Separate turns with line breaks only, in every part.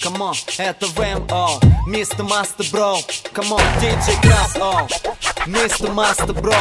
Come on, это ВМО, Mr. Master Bro. Come on, DJ Grass, Mr. Master Bro.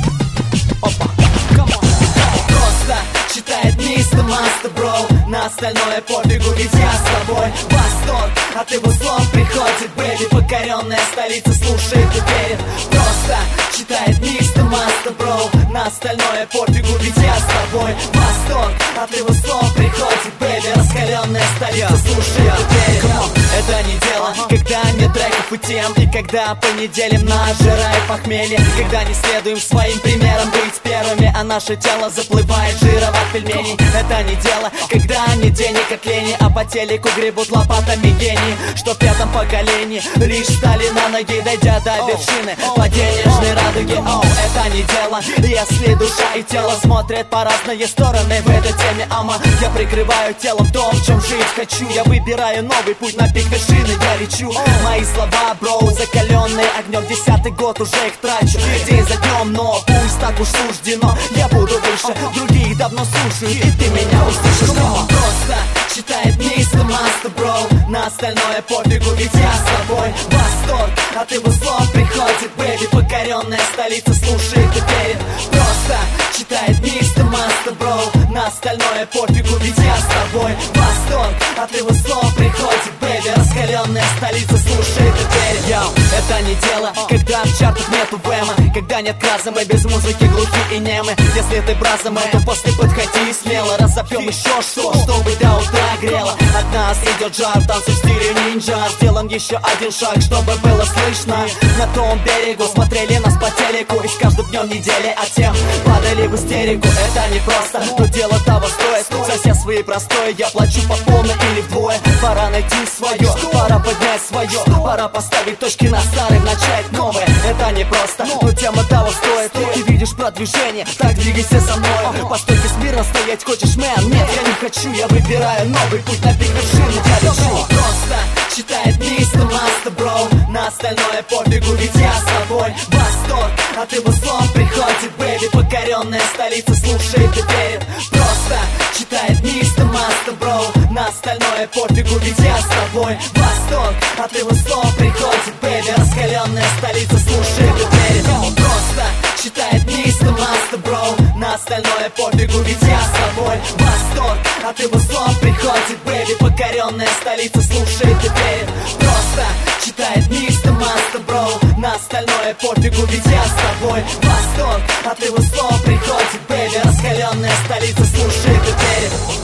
Опа, come on. Просто читает Mr. Master Bro. На остальное пофигу, ведь я с тобой. Восторг от его слов приходит, бэби. Покоренная столица слушает и верит. Просто читает Mr. Master Bro. На остальное пофигу, ведь я с тобой. Восторг от его слов приходит, бэби. Раскаленная столица слушает и верит. Это не дело, когда нет треков и тем. И когда по неделям нажирает похмелье. Когда не следуем своим примерам быть первыми, а наше тело заплывает жиром от пельменей. Это не дело, когда нет денег от лени, а по телеку гребут лопатами гении, что в пятом поколении лишь стали на ноги, дойдя до вершины по денежной радуге. Это не дело, если душа и тело смотрят по разные стороны в этой теме. Я прикрываю телом то, в чем жить хочу. Я выбираю новый путь, на пик вершины я лечу. Мои слова, броу, закаленные огнем, 10-й год уже их трачу день за днем, но пусть так уж суждено. Я буду выше, другие давно слушают, и ты меня услышишь. Просто читает Mr. Master Bro. На остальное пофигу, ведь я с тобой. Восторг от его слов приходит, бэби. Покоренная столица слушает и верит. Просто читает Mr. Master Bro. На остальное пофигу, ведь я с тобой. Восторг от его слов приходит, бэби. Раскаленная столица слушает и верит. Йоу, это не дело, когда в чартах нету вэма, когда нет краса, мы без музыки глухи и немы. Если ты бразом, то после подходи смело. Разопьем еще что, чтобы до утра грело. От нас идет жар, танцы в стиле нинджа. Сделан еще один шаг, чтобы было слышно. На том берегу смотрели нас по телеку, и с каждым днем недели от тем падали в истерику. Это не просто, но дело того стоит. За все свои простои я плачу по полной или вдвое. Пора найти свое, пора поднять свое. Пора поставить точки на старым, начать новое. Это не просто, но тема того стоит. Ты видишь продвижение, так двигайся со мной. По стойке смирно стоять хочешь, мэн? Нет, я не хочу, я выбираю новый путь, на пик вершины я лечу. Просто читает Mr. Master Bro. На остальное пофигу, ведь я с тобой. Восторг от его слов приходит, бэби. Покоренная столица слушает и верит. Просто читает Mr. Master Bro. На остальное пофигу, ведь я с тобой. Восторг от его слов приходит, бэби. Раскаленная столица слушает и верит. Просто читает Mr. Master Bro. На остальное пофигу, ведь я с тобой. Восторг от его слов приходит, бэби. Покоренная столица слушает и верит. Просто читает Mr. Master Bro. На остальное пофигу, ведь я с тобой. Восторг от его слов приходит, бэби. Раскаленная столица слушает и верит.